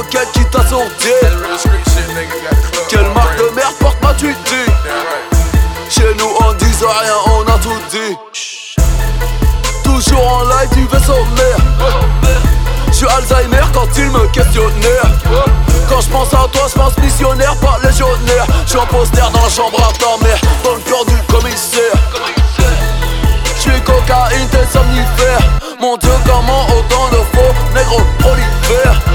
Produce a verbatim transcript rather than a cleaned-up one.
moquette qui t'assourdit. Quelle marque de merde porte ma tweety? Chez nous on disait rien, on a tout dit. Toujours en live du vaisseau mère. J'suis Alzheimer quand il me questionnait. Quand j'pense à toi j'pense missionnaire, pas légionnaire. J'suis en poster dans la chambre à ta mère, dans le cœur du commissaire. J'suis cocaïne, t'es somnifère. Mon Dieu comment autant de faux négros prolifèrent.